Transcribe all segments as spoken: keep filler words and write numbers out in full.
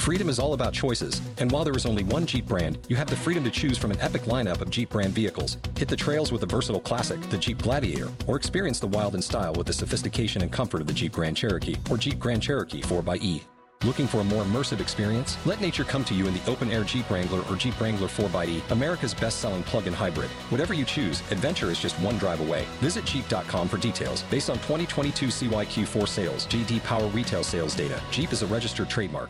Freedom is all about choices, and while there is only one Jeep brand, you have the freedom to choose from an epic lineup of Jeep brand vehicles. Hit the trails with the versatile classic, the Jeep Gladiator, or experience the wild in style with the sophistication and comfort of the Jeep Grand Cherokee or Jeep Grand Cherokee four by E. Looking for a more immersive experience? Let nature come to you in the open-air Jeep Wrangler or Jeep Wrangler four by E, America's best-selling plug-in hybrid. Whatever you choose, adventure is just one drive away. Visit Jeep dot com for details. Based on twenty twenty-two C Y Q four sales, J D Power retail sales data. Jeep is a registered trademark.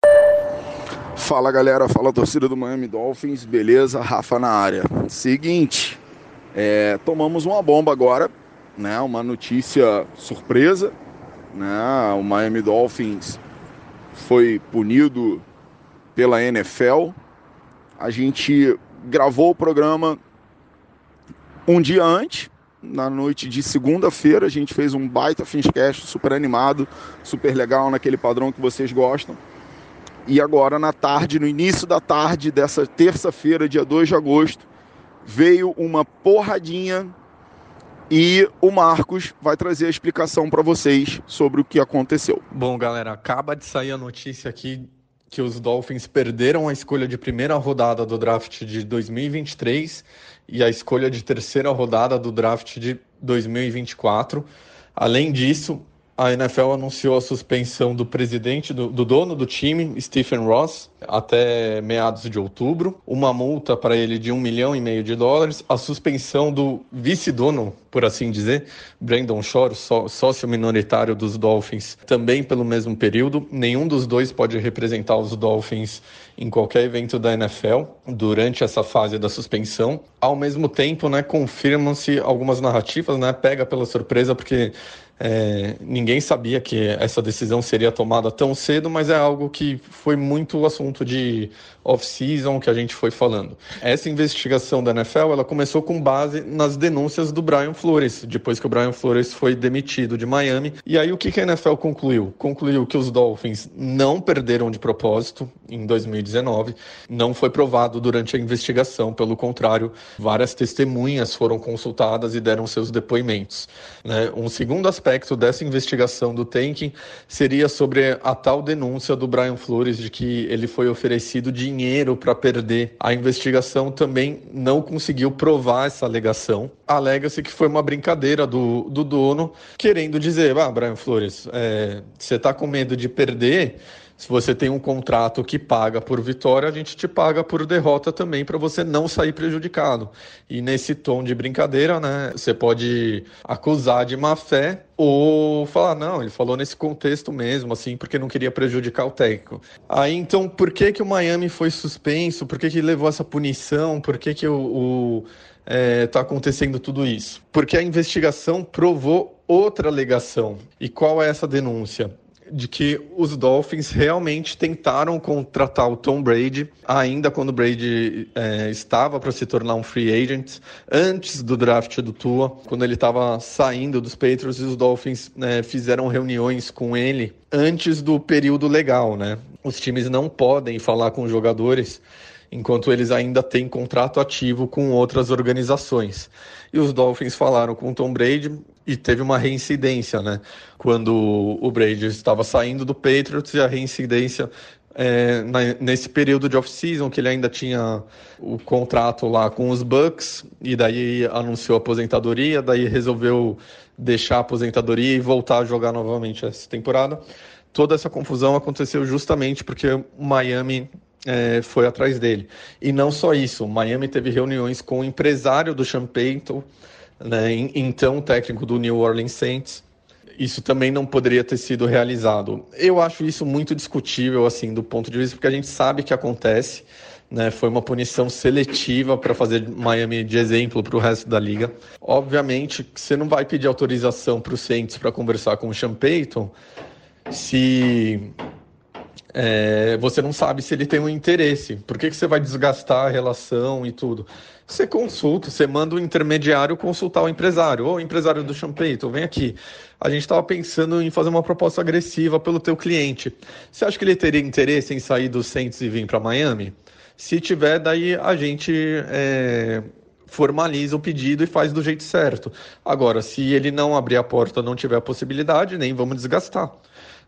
Fala galera, fala torcida do Miami Dolphins, beleza? Rafa na área. Seguinte, é, tomamos uma bomba agora, né? Uma notícia surpresa, né? O Miami Dolphins foi punido pela N F L. A gente gravou o programa um dia antes, na noite de segunda-feira. A gente fez um baita Finscast super animado, super legal, naquele padrão que vocês gostam. E agora na tarde, no início da tarde dessa terça-feira, dia dois de agosto, veio uma porradinha e o Marcos vai trazer a explicação para vocês sobre o que aconteceu. Bom, galera, acaba de sair a notícia aqui que os Dolphins perderam a escolha de primeira rodada do draft de dois mil e vinte e três e a escolha de terceira rodada do draft de dois mil e vinte e quatro. Além disso, a N F L anunciou a suspensão do presidente, do, do dono do time, Stephen Ross, até meados de outubro, uma multa para ele de um milhão e meio de dólares, a suspensão do vice-dono, por assim dizer, Brandon Shore, só, sócio minoritário dos Dolphins, também pelo mesmo período. Nenhum dos dois pode representar os Dolphins em qualquer evento da N F L durante essa fase da suspensão. Ao mesmo tempo, né, confirmam-se algumas narrativas, né, pega pela surpresa, porque É, ninguém sabia que essa decisão seria tomada tão cedo, mas é algo que foi muito assunto de off-season que a gente foi falando. Essa investigação da N F L ela começou com base nas denúncias do Brian Flores, depois que o Brian Flores foi demitido de Miami. E aí o que a N F L concluiu? Concluiu que os Dolphins não perderam de propósito em dois mil e dezenove, não foi provado durante a investigação, pelo contrário, várias testemunhas foram consultadas e deram seus depoimentos, né? Um segundo aspecto aspecto dessa investigação do tanking seria sobre a tal denúncia do Brian Flores de que ele foi oferecido dinheiro para perder. A investigação também não conseguiu provar essa alegação. Alega-se que foi uma brincadeira do, do dono, querendo dizer, ah, Brian Flores, é, você está com medo de perder? Se você tem um contrato que paga por vitória, a gente te paga por derrota também, para você não sair prejudicado. E nesse tom de brincadeira, né, você pode acusar de má fé ou falar, não, ele falou nesse contexto mesmo, assim, porque não queria prejudicar o técnico. Aí, então, por que que o Miami foi suspenso? Por que que levou essa punição? Por que que o... o está é, acontecendo tudo isso? Porque a investigação provou outra alegação. E qual é essa denúncia? De que os Dolphins realmente tentaram contratar o Tom Brady, ainda quando o Brady é, estava para se tornar um free agent, antes do draft do Tua, quando ele estava saindo dos Patriots, e os Dolphins é, fizeram reuniões com ele antes do período legal, né? Os times não podem falar com os jogadores enquanto eles ainda têm contrato ativo com outras organizações. E os Dolphins falaram com o Tom Brady e teve uma reincidência, né? Quando o Brady estava saindo do Patriots, e a reincidência é, na, nesse período de off-season, que ele ainda tinha o contrato lá com os Bucks, e daí anunciou a aposentadoria, daí resolveu deixar a aposentadoria e voltar a jogar novamente essa temporada. Toda essa confusão aconteceu justamente porque o Miami É, foi atrás dele. E não só isso, o Miami teve reuniões com o empresário do Sean Payton, né, então técnico do New Orleans Saints. Isso também não poderia ter sido realizado. Eu acho isso muito discutível, assim, do ponto de vista, porque a gente sabe que acontece, né, foi uma punição seletiva para fazer Miami de exemplo para o resto da liga. Obviamente, você não vai pedir autorização para o Saints para conversar com o Sean Payton se... É, você não sabe se ele tem um interesse. Por que que você vai desgastar a relação e tudo? Você consulta, você manda o intermediário consultar o empresário. Ô, empresário do Sean Payton, vem aqui. A gente estava pensando em fazer uma proposta agressiva pelo teu cliente. Você acha que ele teria interesse em sair do Saints e vir para Miami? Se tiver, daí a gente é, formaliza o pedido e faz do jeito certo. Agora, se ele não abrir a porta, não tiver a possibilidade, nem vamos desgastar.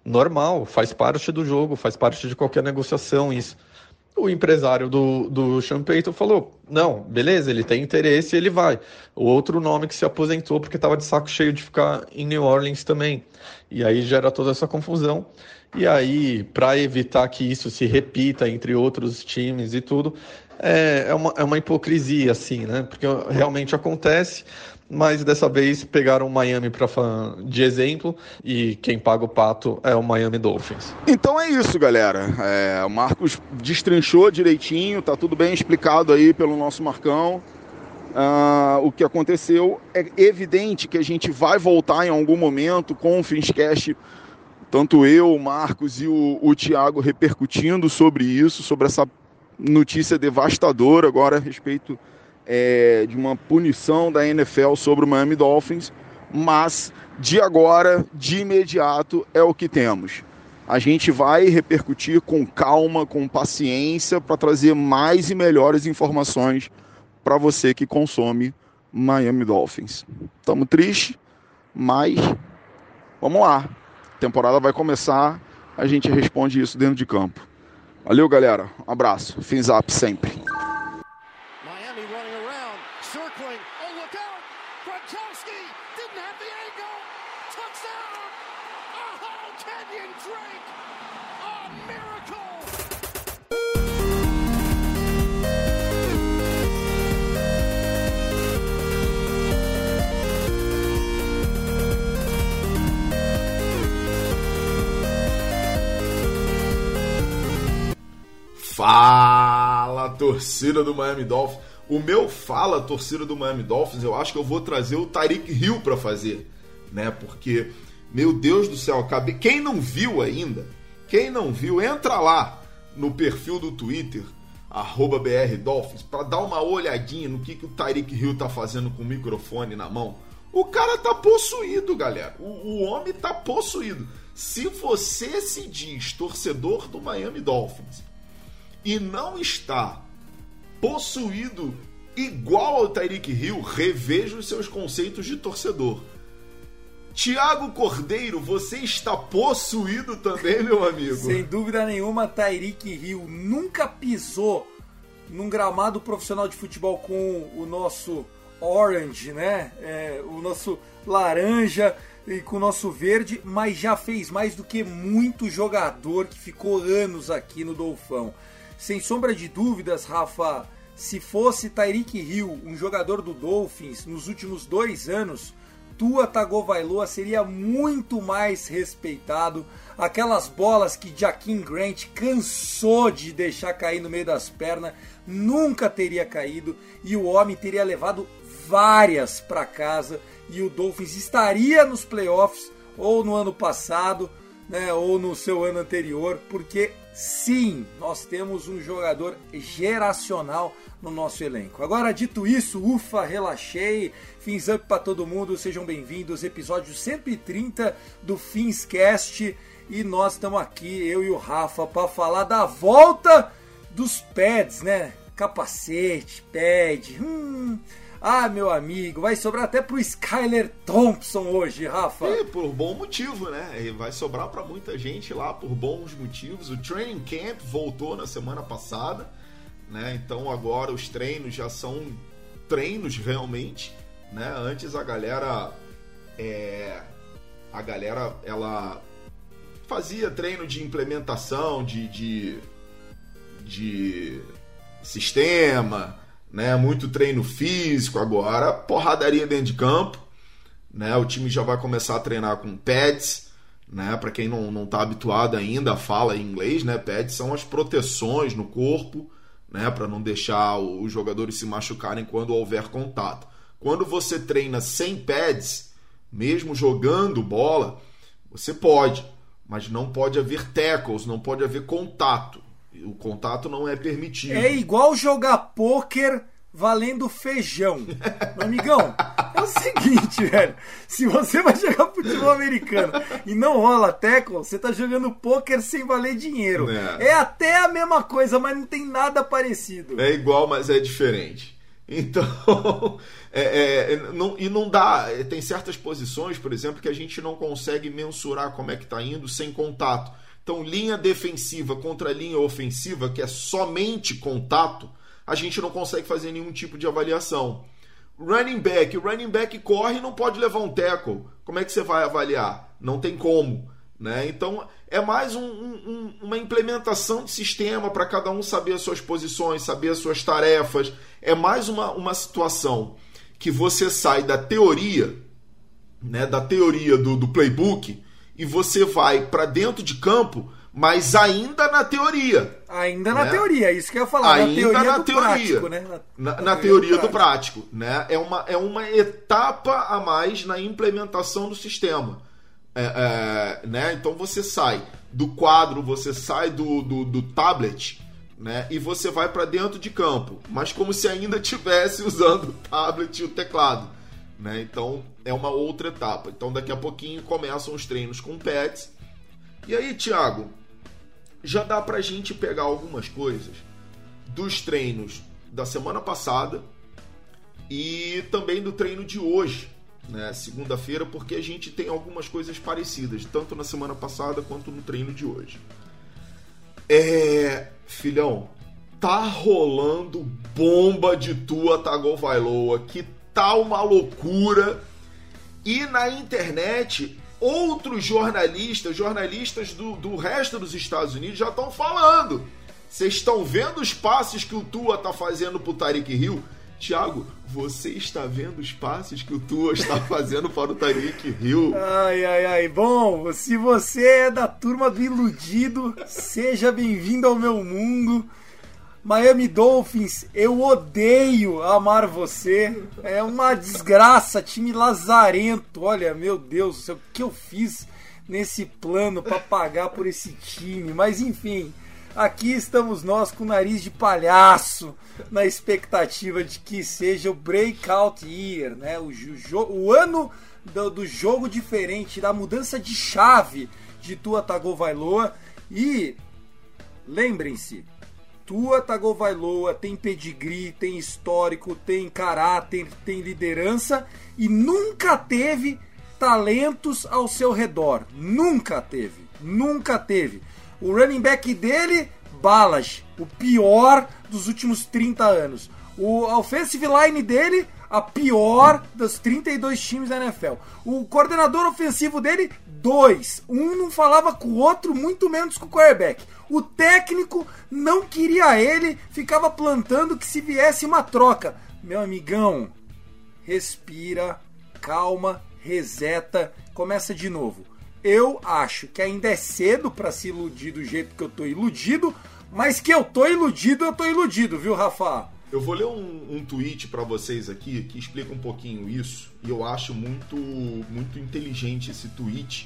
normal, faz parte do jogo, faz parte de qualquer negociação isso. O empresário do, do Sean Payton falou, não, beleza, ele tem interesse e ele vai. O outro nome que se aposentou porque estava de saco cheio de ficar em New Orleans também. E aí gera toda essa confusão. E aí, para evitar que isso se repita entre outros times e tudo, é, é, uma, é uma hipocrisia, assim, né? Porque realmente acontece, mas dessa vez pegaram o Miami pra, de exemplo e quem paga o pato é o Miami Dolphins. Então é isso, galera. É, o Marcos destrinchou direitinho, tá tudo bem explicado aí pelo nosso Marcão. Uh, o que aconteceu é evidente que a gente vai voltar em algum momento com o Finscast, tanto eu, o Marcos e o, o Thiago repercutindo sobre isso, sobre essa notícia devastadora agora a respeito é, de uma punição da N F L sobre o Miami Dolphins, mas de agora, de imediato, é o que temos. A gente vai repercutir com calma, com paciência, para trazer mais e melhores informações para você que consome Miami Dolphins. Estamos tristes, mas vamos lá. A temporada vai começar, a gente responde isso dentro de campo. Valeu, galera. Um abraço. Fins up sempre. Miami running around, circling. Oh, look out! Gronkowski didn't have the angle. Touchdown! Oh, Kenyon Drake! A miracle! Fala, torcida do Miami Dolphins. O meu fala, torcida do Miami Dolphins, eu acho que eu vou trazer o Tyreek Hill para fazer, né? Porque, meu Deus do céu, cabe... quem não viu ainda, quem não viu, entra lá no perfil do Twitter, arroba B R Dolphins, para dar uma olhadinha no que, que o Tyreek Hill tá fazendo com o microfone na mão. O cara tá possuído, galera. O, o homem tá possuído. Se você se diz torcedor do Miami Dolphins e não está possuído igual ao Tyreek Hill, reveja os seus conceitos de torcedor. Thiago Cordeiro, você está possuído também, meu amigo? Sem dúvida nenhuma, Tyreek Hill nunca pisou num gramado profissional de futebol com o nosso orange, né? É, o nosso laranja e com o nosso verde, mas já fez mais do que muito jogador que ficou anos aqui no Dolfão. Sem sombra de dúvidas, Rafa, se fosse Tyreek Hill, um jogador do Dolphins, nos últimos dois anos, Tua Tagovailoa seria muito mais respeitado. Aquelas bolas que Jaquim Grant cansou de deixar cair no meio das pernas, nunca teria caído e o homem teria levado várias para casa e o Dolphins estaria nos playoffs ou no ano passado, né, ou no seu ano anterior, porque sim, nós temos um jogador geracional no nosso elenco. Agora, dito isso, ufa, relaxei, fins up para todo mundo, sejam bem-vindos, episódio cento e trinta do Finscast, e nós estamos aqui, eu e o Rafa, para falar da volta dos pads, né? Capacete, pad, hum... Ah, meu amigo, vai sobrar até pro Skyler Thompson hoje, Rafa. E por bom motivo, né? E vai sobrar para muita gente lá por bons motivos. O training camp voltou na semana passada, né? Então agora os treinos já são treinos realmente, né? Antes a galera, é... a galera, ela fazia treino de implementação, de, de, de sistema, né, muito treino físico. Agora, porradaria dentro de campo, né, o time já vai começar a treinar com pads, né, para quem não não está habituado ainda, fala em inglês, né, pads são as proteções no corpo, né, para não deixar os jogadores se machucarem quando houver contato. Quando você treina sem pads, mesmo jogando bola, você pode, mas não pode haver tackles, não pode haver contato. O contato não é permitido. É igual jogar pôquer valendo feijão. Meu amigão, é o seguinte, velho. Se você vai jogar futebol americano e não rola tackle, você tá jogando pôquer sem valer dinheiro. É. É até a mesma coisa, mas não tem nada parecido. É igual, mas é diferente. Então, é, é, não, e não dá, tem certas posições, por exemplo, que a gente não consegue mensurar como é que está indo sem contato. Então, linha defensiva contra linha ofensiva, que é somente contato, a gente não consegue fazer nenhum tipo de avaliação. Running back, o running back corre e não pode levar um tackle. Como é que você vai avaliar? Não tem como, né? Então, é mais um, um, uma implementação de sistema para cada um saber as suas posições, saber as suas tarefas. É mais uma, uma situação que você sai da teoria, né, da teoria do, do playbook, e você vai para dentro de campo, mas ainda na teoria. Ainda né? na teoria, isso que eu ia falar. Ainda na teoria na do teoria. prático, né? Na, na, na na teoria, teoria do, do prático. Do prático né? é, uma, é uma etapa a mais na implementação do sistema. É, é, né? Então você sai do quadro, você sai do, do, do tablet, né? E você vai para dentro de campo, mas como se ainda estivesse usando o tablet e o teclado, né? Então é uma outra etapa. Então daqui a pouquinho começam os treinos com pads. E aí, Thiago, já dá pra gente pegar algumas coisas dos treinos da semana passada e também do treino de hoje, né, segunda-feira, porque a gente tem algumas coisas parecidas, tanto na semana passada quanto no treino de hoje. É, filhão, tá rolando bomba de Tua Tagovailoa, que tá uma loucura, e na internet outros jornalistas, jornalistas do, do resto dos Estados Unidos já estão falando. Vocês estão vendo os passes que o Tua tá fazendo pro Tyreek Hill? Thiago, você está vendo os passes que o Tua está fazendo para o Tyreek Hill? Ai, ai, ai. Bom, se você é da turma do iludido, seja bem-vindo ao meu mundo. Miami Dolphins, eu odeio amar você. É uma desgraça, time lazarento. Olha, meu Deus, o que eu fiz nesse plano para pagar por esse time? Mas enfim, aqui estamos nós com o nariz de palhaço, na expectativa de que seja o breakout year, né? O, jo- o ano do, do jogo diferente, da mudança de chave de Tua Tagovailoa. E lembrem-se, Tua Tagovailoa tem pedigree, tem histórico, tem caráter, tem liderança e nunca teve talentos ao seu redor. Nunca teve, nunca teve. O running back dele, Ballage, o pior dos últimos trinta anos. O offensive line dele, a pior dos trinta e dois times da N F L. O coordenador ofensivo dele, dois. Um não falava com o outro, muito menos com o quarterback. O técnico não queria ele, ficava plantando que se viesse uma troca. Meu amigão, respira, calma, reseta, começa de novo. Eu acho que ainda é cedo para se iludir do jeito que eu tô iludido, mas que eu tô iludido, eu tô iludido, viu, Rafa? Eu vou ler um, um tweet para vocês aqui que explica um pouquinho isso, e eu acho muito, muito inteligente esse tweet,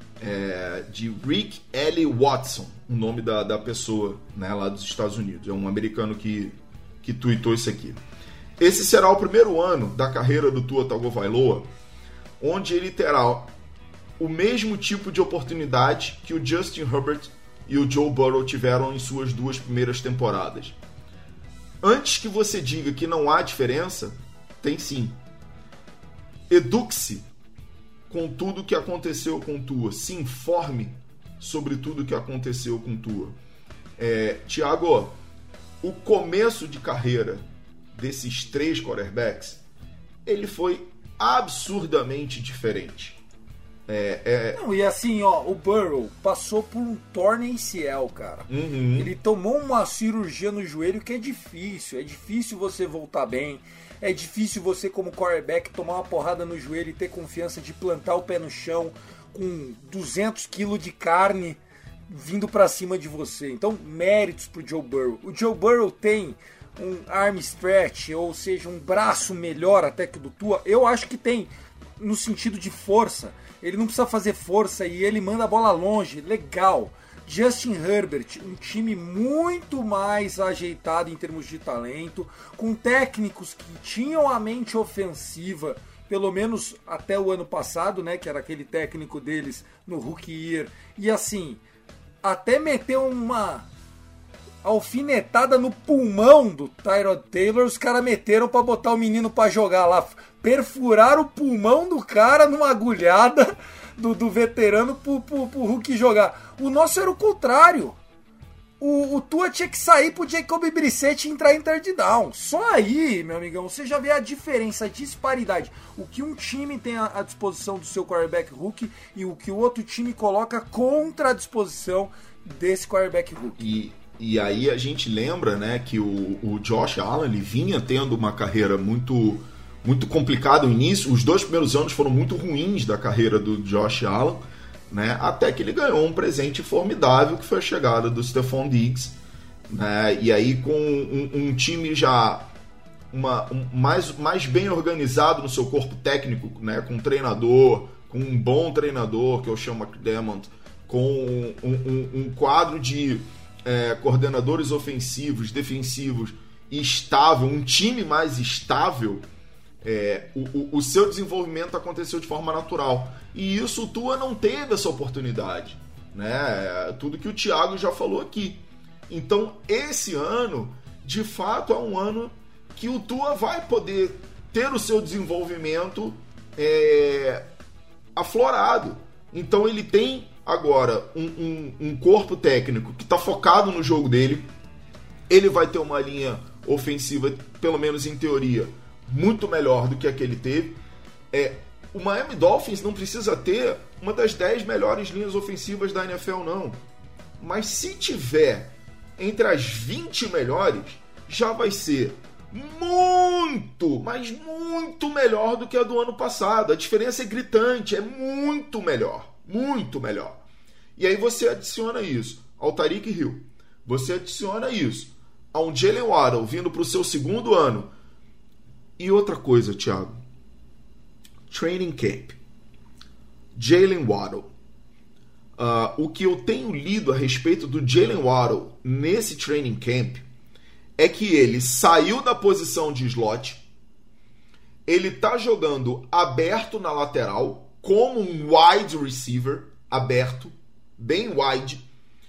é, de Rick L. Watson, o nome da, da pessoa, né, lá dos Estados Unidos. É um americano que, que tweetou isso aqui. Esse será o primeiro ano da carreira do Tua Tagovailoa onde ele terá o mesmo tipo de oportunidade que o Justin Herbert e o Joe Burrow tiveram em suas duas primeiras temporadas. Antes que você diga que não há diferença, tem sim. Eduque-se com tudo o que aconteceu com Tua. Se informe sobre tudo o que aconteceu com Tua. É, Thiago, o começo de carreira desses três quarterbacks, ele foi absurdamente diferente. É, é... Não, e assim, ó, o Burrow passou por um torn A C L, cara. Uhum. Ele tomou uma cirurgia no joelho que é difícil. É difícil você voltar bem. É difícil você, como quarterback, tomar uma porrada no joelho e ter confiança de plantar o pé no chão com duzentos quilos de carne vindo pra cima de você. Então, méritos pro Joe Burrow. O Joe Burrow tem um arm stretch, ou seja, um braço melhor até que o do Tua. Eu acho que tem, no sentido de força. Ele não precisa fazer força e ele manda a bola longe. Legal. Justin Herbert, um time muito mais ajeitado em termos de talento, com técnicos que tinham a mente ofensiva, pelo menos até o ano passado, né, que era aquele técnico deles no rookie year. E assim, até meteu uma alfinetada no pulmão do Tyrod Taylor, os caras meteram pra botar o menino pra jogar lá. Perfuraram o pulmão do cara numa agulhada do, do veterano pro, pro, pro Hulk jogar. O nosso era o contrário. O, o Tua tinha que sair pro Jacob Brissett entrar em third down. Só aí, meu amigão, você já vê a diferença, a disparidade. O que um time tem à, à disposição do seu quarterback Hulk e o que o outro time coloca contra a disposição desse quarterback Hulk. E, e aí a gente lembra, né, que o, o Josh Allen ele vinha tendo uma carreira muito, muito complicada no início. Os dois primeiros anos foram muito ruins da carreira do Josh Allen, né, até que ele ganhou um presente formidável, que foi a chegada do Stephon Diggs, né, e aí com um, um time já uma, um, mais, mais bem organizado no seu corpo técnico, né, com um treinador, com um bom treinador, que é o Sean McDermott, com um, um, um quadro de é, coordenadores ofensivos, defensivos estável, um time mais estável, é, o, o, o seu desenvolvimento aconteceu de forma natural. E isso o Tua não teve essa oportunidade, né? Tudo que o Thiago já falou aqui. Então, esse ano, de fato, é um ano que o Tua vai poder ter o seu desenvolvimento é, aflorado. Então, ele tem agora um, um, um corpo técnico que está focado no jogo dele. Ele vai ter uma linha ofensiva, pelo menos em teoria, muito melhor do que a que ele teve. É, o Miami Dolphins não precisa ter uma das dez melhores linhas ofensivas da N F L, não. Mas se tiver entre as vinte melhores, já vai ser muito, mas muito melhor do que a do ano passado. A diferença é gritante, é muito melhor, muito melhor. E aí você adiciona isso ao Tyreek Hill, você adiciona isso a um Jalen Waddle vindo para o seu segundo ano. E outra coisa, Thiago, training camp, Jalen Waddle. Uh, o que eu tenho lido a respeito do Jalen Waddle nesse training camp é que ele saiu da posição de slot, ele está jogando aberto na lateral, como um wide receiver, aberto, bem wide,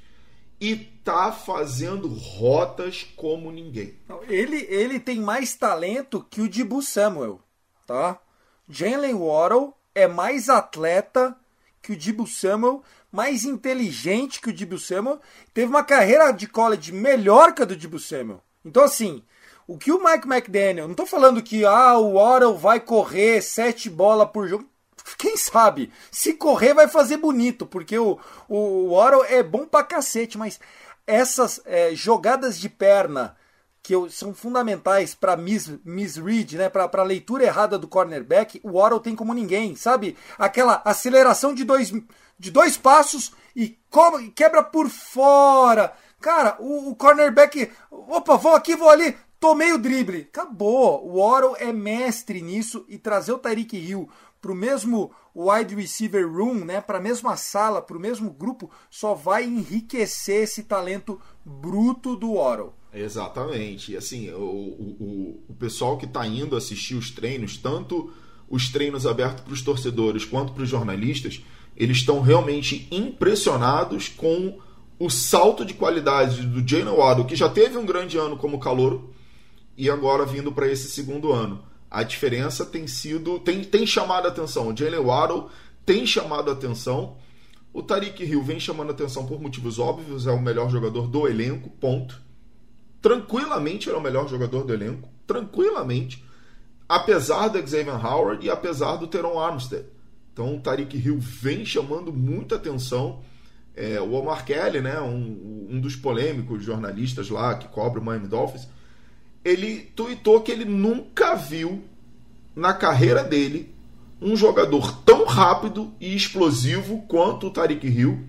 e tá fazendo rotas como ninguém. Ele, ele tem mais talento que o Deebo Samuel, tá? Jalen Waddle é mais atleta que o Deebo Samuel, mais inteligente que o Deebo Samuel, teve uma carreira de college melhor que a do Deebo Samuel. Então, assim, o que o Mike McDaniel... Não tô falando que ah, o Waddle vai correr sete bolas por jogo. Quem sabe? Se correr vai fazer bonito, porque o, o Waddle é bom pra cacete, mas essas é, jogadas de perna que eu, são fundamentais para mis, misread, né, para a leitura errada do cornerback, o Waddle tem como ninguém, sabe? Aquela aceleração de dois, de dois passos e co- quebra por fora. Cara, o, o cornerback, opa, vou aqui, vou ali, tomei o drible. Acabou. O Waddle é mestre nisso, e trazer o Tyreek Hill para o mesmo wide receiver room, né, para a mesma sala, para o mesmo grupo, só vai enriquecer esse talento bruto do Waddle. Exatamente. E assim, o, o, o pessoal que está indo assistir os treinos, tanto os treinos abertos para os torcedores quanto para os jornalistas, eles estão realmente impressionados com o salto de qualidade do Jalen Waddle, que já teve um grande ano como calouro, e agora vindo para esse segundo ano. A diferença tem sido, tem, tem chamado a atenção. O Jalen Waddle tem chamado a atenção. O Tyreek Hill vem chamando a atenção por motivos óbvios, é o melhor jogador do elenco, ponto. Tranquilamente era o melhor jogador do elenco, tranquilamente, apesar do Xavier Howard e apesar do Teron Armstead. Então o Tyreek Hill vem chamando muita atenção. É, o Omar Kelly, né, um, um dos polêmicos jornalistas lá que cobre o Miami Dolphins, ele tuitou que ele nunca viu na carreira dele um jogador tão rápido e explosivo quanto o Tyreek Hill,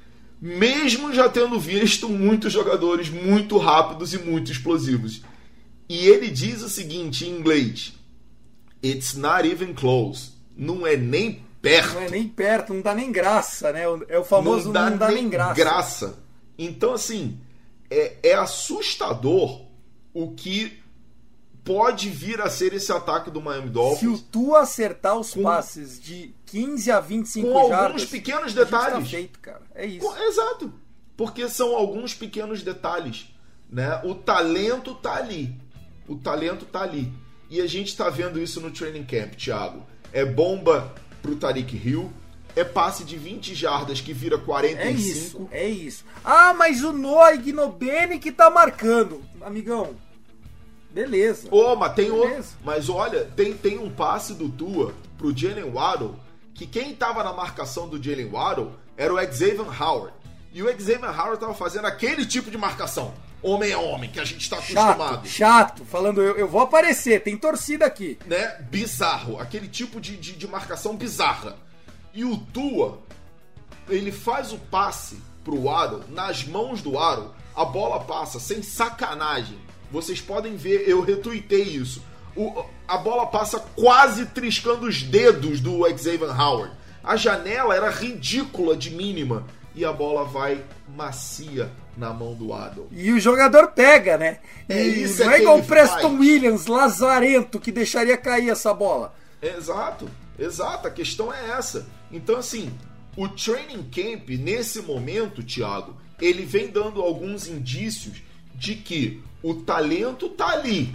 mesmo já tendo visto muitos jogadores muito rápidos e muito explosivos. E ele diz o seguinte em inglês: "It's not even close." Não é nem perto. Não é nem perto, não dá nem graça, né? É o famoso não dá, não dá nem, nem graça. graça. Então, assim, é, é assustador o que pode vir a ser esse ataque do Miami Dolphins. Se o Tua acertar os com, passes de quinze a vinte e cinco com jardas, alguns pequenos detalhes. Tá feito, cara. É isso. Com, exato. Porque são alguns pequenos detalhes. né? O talento tá ali. O talento tá ali. E a gente tá vendo isso no training camp, Thiago. É bomba pro Tyreek Hill, é passe de vinte jardas que vira quarenta e cinco. É isso, é isso. Ah, mas o Noah Igbinoghene que tá marcando. Amigão, beleza. Ô, oh, mas tem beleza. outro. Mas olha, tem, tem um passe do Tua pro Jalen Waddle, que quem tava na marcação do Jalen Waddle era o Xavier Howard. E o Xavier Howard tava fazendo aquele tipo de marcação. Homem a homem, que a gente tá acostumado. Chato, chato. Falando, eu, eu vou aparecer, tem torcida aqui. Né? Bizarro. Aquele tipo de, de, de marcação bizarra. E o Tua, ele faz o passe pro Waddle, nas mãos do Waddle, a bola passa sem sacanagem. Vocês podem ver, eu retuitei isso. O, a bola passa quase triscando os dedos do Xavier Howard. A janela era ridícula de mínima. E a bola vai macia na mão do Waddle. E o jogador pega, né? É e isso não é é igual o Preston Preston Williams, lazarento, que deixaria cair essa bola. Exato, exato. A questão é essa. Então, assim, o training camp, nesse momento, Thiago, ele vem dando alguns indícios de que o talento tá ali.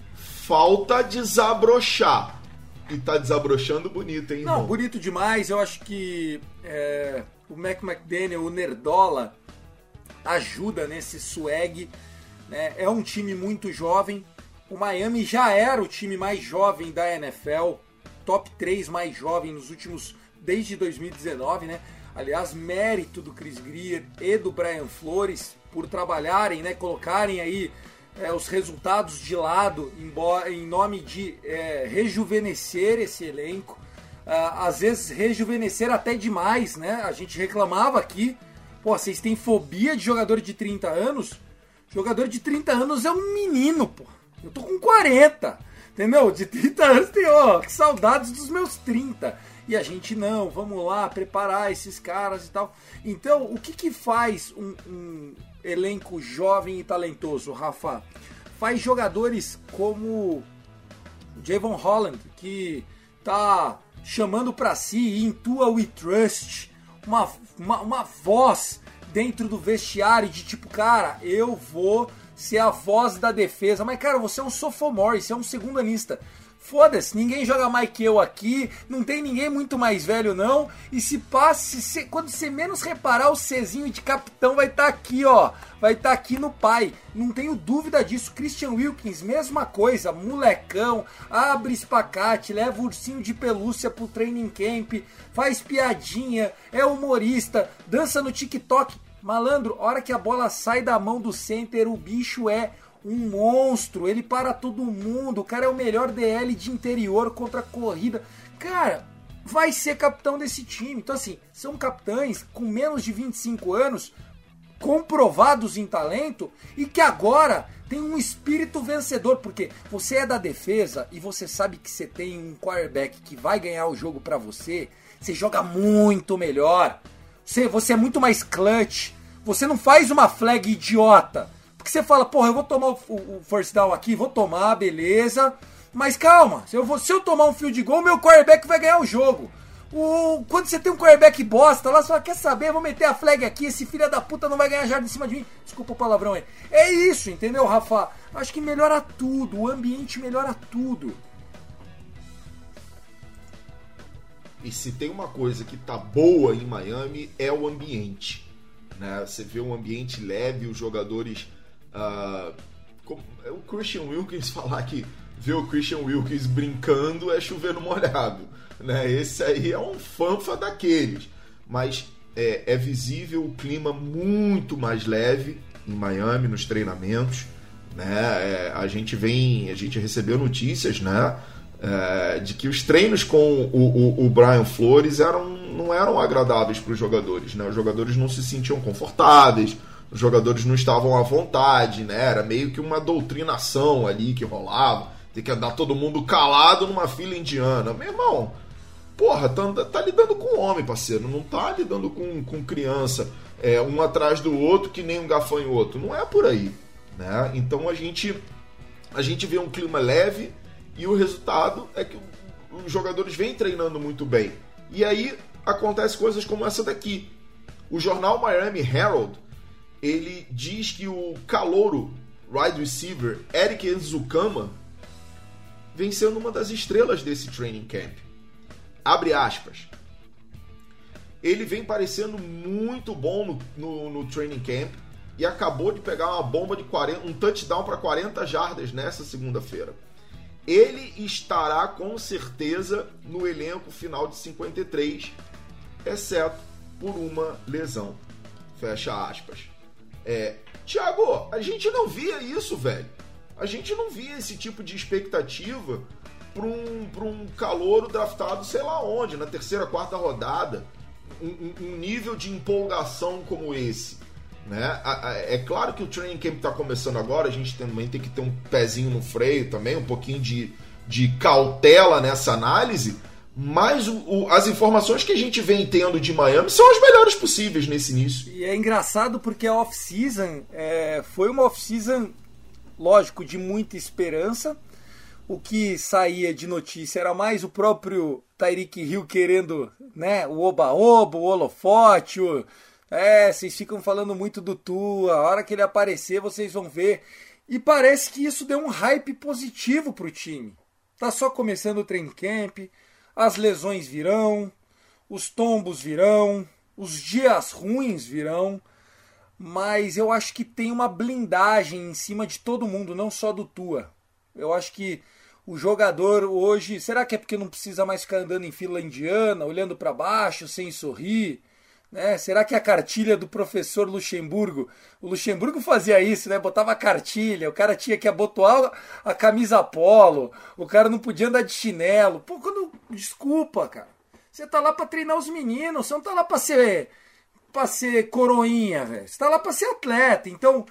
Falta desabrochar. E tá desabrochando bonito, hein, Não, irmão? bonito demais. Eu acho que é, o Mac McDaniel, o Nerdola, ajuda nesse swag. Né? É um time muito jovem. O Miami já era o time mais jovem da N F L. Top três mais jovem nos últimos... Desde dois mil e dezenove, né? Aliás, mérito do Chris Grier e do Brian Flores por trabalharem, né? Colocarem aí é, os resultados de lado embora, em nome de é, rejuvenescer esse elenco. Ah, às vezes rejuvenescer até demais, né? A gente reclamava aqui. Pô, vocês têm fobia de jogador de trinta anos? Jogador de trinta anos é um menino, pô. Eu tô com quarenta, entendeu? De trinta anos tem, ó, que saudades dos meus trinta. E a gente não, vamos lá preparar esses caras e tal. Então, o que que faz um, um elenco jovem e talentoso, Rafa? Faz jogadores como Javon Holland, que tá chamando pra si, Intua We Trust, uma, uma, uma voz dentro do vestiário de tipo, cara, eu vou ser a voz da defesa. Mas, cara, você é um sophomore, você é um segundanista. Foda-se, ninguém joga mais que eu aqui, não tem ninguém muito mais velho não, e se passe, se, quando você menos reparar, o Czinho de capitão vai estar tá aqui, ó, vai estar tá aqui no pai, não tenho dúvida disso. Christian Wilkins, mesma coisa, molecão, abre espacate, leva o ursinho de pelúcia pro training camp, faz piadinha, é humorista, dança no TikTok, malandro, hora que a bola sai da mão do center, o bicho é um monstro, ele para todo mundo, o cara é o melhor D L de interior contra a corrida, cara, vai ser capitão desse time. Então assim, são capitães com menos de vinte e cinco anos, comprovados em talento, e que agora tem um espírito vencedor, porque você é da defesa e você sabe que você tem um quarterback que vai ganhar o jogo pra você, você joga muito melhor, você, você é muito mais clutch, você não faz uma flag idiota, porque você fala, porra, eu vou tomar o, o, o first down aqui, vou tomar, beleza. Mas calma, se eu, vou, se eu tomar um field goal, meu quarterback vai ganhar o jogo. O, quando você tem um quarterback bosta lá, você fala, quer saber, eu vou meter a flag aqui, esse filho da puta não vai ganhar jarda em cima de mim. Desculpa o palavrão aí. É isso, entendeu, Rafa? Acho que melhora tudo, o ambiente melhora tudo. E se tem uma coisa que tá boa em Miami, é o ambiente. Né? Você vê um ambiente leve, os jogadores... Uh, o Christian Wilkins falar que ver o Christian Wilkins brincando é chover no molhado, né? Esse aí é um fanfa daqueles, mas é, é visível o clima muito mais leve em Miami nos treinamentos, né? É, a gente vem, a gente recebeu notícias, né? É, de que os treinos com o, o, o Brian Flores eram, não eram agradáveis para os jogadores, né? Os jogadores não se sentiam confortáveis, os jogadores não estavam à vontade, né? Era meio que uma doutrinação ali que rolava, tem que andar todo mundo calado numa fila indiana. Meu irmão, porra, tá, tá lidando com homem, parceiro, não tá lidando com, com criança, é, um atrás do outro que nem um gafanhoto, não é por aí, né? Então a gente, a gente vê um clima leve e o resultado é que os jogadores vêm treinando muito bem. E aí acontece coisas como essa daqui. O jornal Miami Herald ele diz que o calouro wide receiver Eric Ezukanma vem sendo uma das estrelas desse training camp. Abre aspas. Ele vem parecendo muito bom no, no, no training camp e acabou de pegar uma bomba de quarenta, um touchdown para quarenta jardas nessa segunda-feira. Ele estará com certeza no elenco final de cinquenta e três, exceto por uma lesão. Fecha aspas. É, Thiago, a gente não via isso, velho. A gente não via esse tipo de expectativa para um, para um calouro draftado sei lá onde, na terceira, quarta rodada. Um, um nível de empolgação como esse, né? É claro que o training camp está começando agora, a gente também tem que ter um pezinho no freio também, um pouquinho de, de cautela nessa análise, mas o, o, as informações que a gente vem tendo de Miami são as melhores possíveis nesse início. E é engraçado porque a off-season é, foi uma off-season, lógico, de muita esperança. O que saía de notícia era mais o próprio Tyreek Hill querendo, né, o oba-oba, o holofote, o... é, vocês ficam falando muito do Tua, a hora que ele aparecer vocês vão ver. E parece que isso deu um hype positivo pro time. Tá só começando o training camp, as lesões virão, os tombos virão, os dias ruins virão, mas eu acho que tem uma blindagem em cima de todo mundo, não só do Tua. Eu acho que o jogador hoje... Será que é porque não precisa mais ficar andando em fila indiana, olhando para baixo, sem sorrir? Né? Será que é a cartilha do professor Luxemburgo? O Luxemburgo fazia isso, né? Botava a cartilha, o cara tinha que abotoar a camisa polo, o cara não podia andar de chinelo. Pô, quando... Desculpa, cara. Você tá lá para treinar os meninos, você não tá lá para ser, pra ser coroinha, velho. Você tá lá para ser atleta. Então...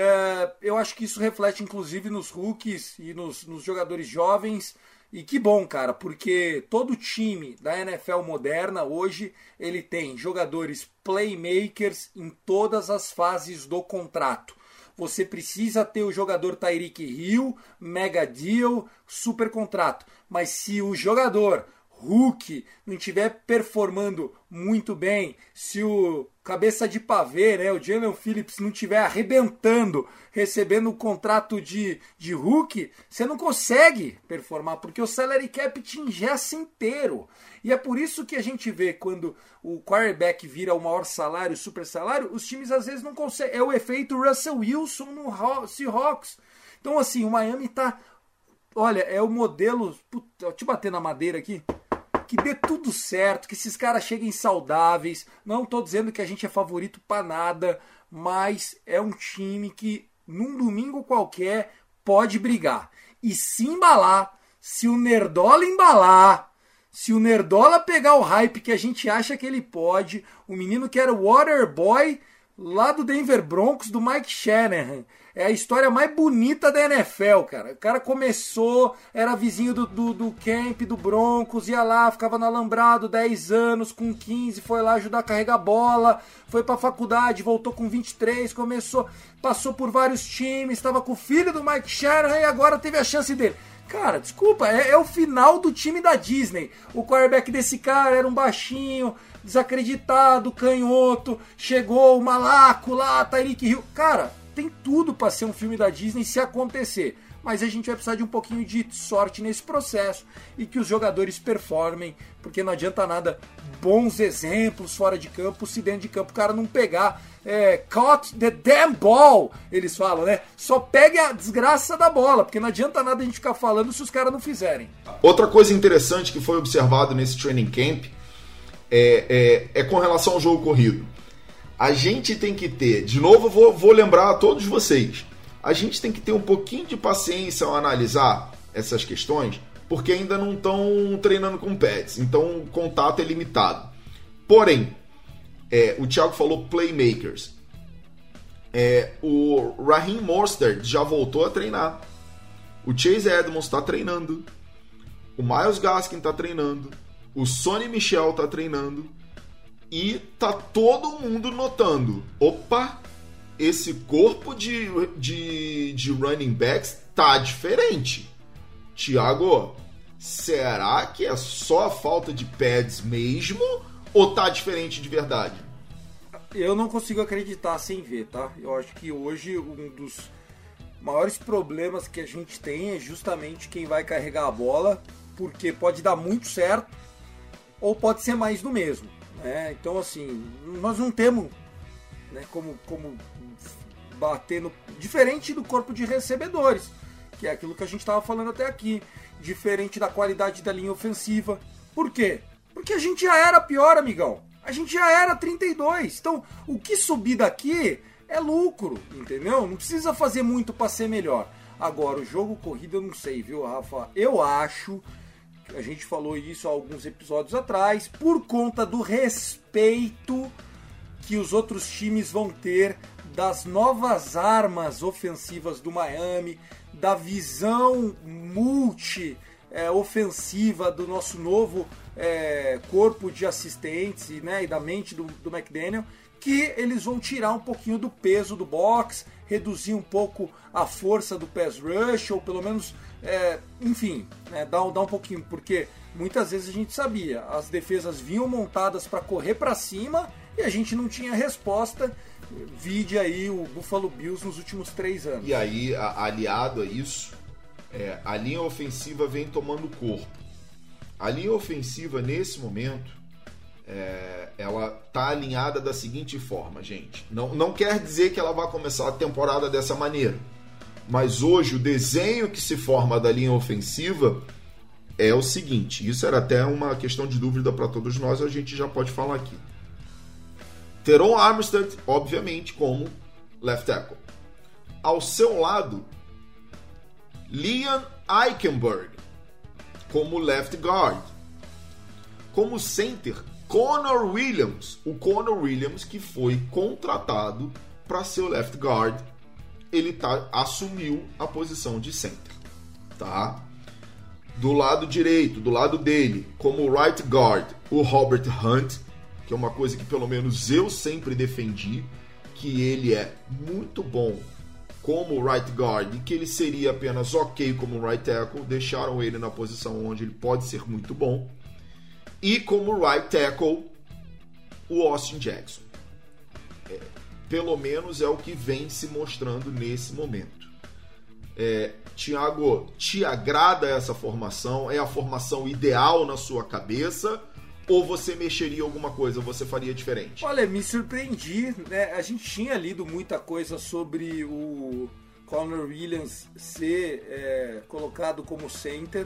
É, eu acho que isso reflete inclusive nos rookies e nos, nos jogadores jovens, e que bom, cara, porque todo time da N F L moderna hoje ele tem jogadores playmakers em todas as fases do contrato. Você precisa ter o jogador Tyreek Hill, mega deal, super contrato, mas se o jogador Hulk não estiver performando muito bem, se o cabeça de pavê, né, o Jalen Phillips não estiver arrebentando, recebendo o contrato de, de Hulk, você não consegue performar, porque o salary cap te ingessa inteiro. E é por isso que a gente vê quando o quarterback vira o maior salário, o super salário, os times às vezes não conseguem. É o efeito Russell Wilson no Seahawks. Então assim, o Miami tá... Olha, é o modelo... Puta, deixa eu bater na madeira aqui. Que dê tudo certo, que esses caras cheguem saudáveis. Não tô dizendo que a gente é favorito pra nada, mas é um time que num domingo qualquer pode brigar. E se embalar, se o Nerdola embalar, se o Nerdola pegar o hype que a gente acha que ele pode, o menino que era o Waterboy lá do Denver Broncos, do Mike Shanahan, é a história mais bonita da N F L, cara. O cara começou, era vizinho do, do, do camp, do Broncos, ia lá, ficava no alambrado, dez anos, com quinze, foi lá ajudar a carregar bola, foi pra faculdade, voltou com vinte e três, começou, passou por vários times, estava com o filho do Mike Shanahan e agora teve a chance dele. Cara, desculpa, é, é o final do time da Disney. O quarterback desse cara era um baixinho, desacreditado, canhoto, chegou o malaco lá, Tyreek Hill. Cara, tem tudo para ser um filme da Disney se acontecer, mas a gente vai precisar de um pouquinho de sorte nesse processo e que os jogadores performem, porque não adianta nada bons exemplos fora de campo se dentro de campo o cara não pegar, é, caught the damn ball, eles falam, né? Só pegue a desgraça da bola, porque não adianta nada a gente ficar falando se os caras não fizerem. Outra coisa interessante que foi observado nesse training camp é, é, é com relação ao jogo corrido. A gente tem que ter, de novo eu vou, vou lembrar a todos vocês, a gente tem que ter um pouquinho de paciência ao analisar essas questões, porque ainda não estão treinando com pads, então o contato é limitado. Porém, é, o Thiago falou playmakers. É, o Raheem Mostert já voltou a treinar. O Chase Edmonds está treinando. O Myles Gaskin está treinando. O Sonny Michel está treinando. E tá todo mundo notando, opa, esse corpo de, de, de running backs tá diferente. Thiago, será que é só a falta de pads mesmo ou tá diferente de verdade? eu não consigo acreditar sem ver, tá? Eu acho que hoje um dos maiores problemas que a gente tem é justamente quem vai carregar a bola, porque pode dar muito certo ou pode ser mais do mesmo, né? Então, assim, nós não temos, né, como, como bater no... Diferente do corpo de recebedores, que é aquilo que a gente estava falando até aqui. Diferente da qualidade da linha ofensiva. Por quê? Porque a gente já era pior, amigão. A gente já era trinta e dois. Então, o que subir daqui é lucro, entendeu? Não precisa fazer muito para ser melhor. Agora, o jogo corrido eu não sei, viu, Rafa? Eu acho, a gente falou isso há alguns episódios atrás, por conta do respeito que os outros times vão ter das novas armas ofensivas do Miami, da visão multi é, ofensiva do nosso novo é, corpo de assistentes, né, e da mente do, do McDaniel, que eles vão tirar um pouquinho do peso do box, reduzir um pouco a força do pass rush, ou pelo menos, é, enfim, né, dar, dar um pouquinho, porque muitas vezes a gente sabia, as defesas vinham montadas para correr para cima e a gente não tinha resposta. Vide aí o Buffalo Bills nos últimos três anos. E aí, a, aliado a isso, é, a linha ofensiva vem tomando corpo. A linha ofensiva, nesse momento, é, ela tá alinhada da seguinte forma, gente. Não, não quer dizer que ela vai começar a temporada dessa maneira. Mas hoje, o desenho que se forma da linha ofensiva é o seguinte. Isso era até uma questão de dúvida para todos nós, a gente já pode falar aqui. Teron Armstead, obviamente, como left tackle. Ao seu lado, Liam Eichenberg, como left guard. Como center, Connor Williams. O Connor Williams, que foi contratado para ser o left guard, ele tá, assumiu a posição de center. Tá? Do lado direito, do lado dele, como right guard, o Robert Hunt, que é uma coisa que pelo menos eu sempre defendi, que ele é muito bom como right guard e que ele seria apenas ok como right tackle, deixaram ele na posição onde ele pode ser muito bom. E como right tackle, o Austin Jackson. É, pelo menos é o que vem se mostrando nesse momento. É, Thiago, te agrada essa formação? É a formação ideal na sua cabeça? Ou você mexeria alguma coisa, você faria diferente? Olha, me surpreendi, né? A gente tinha lido muita coisa sobre o Connor Williams ser é, colocado como center.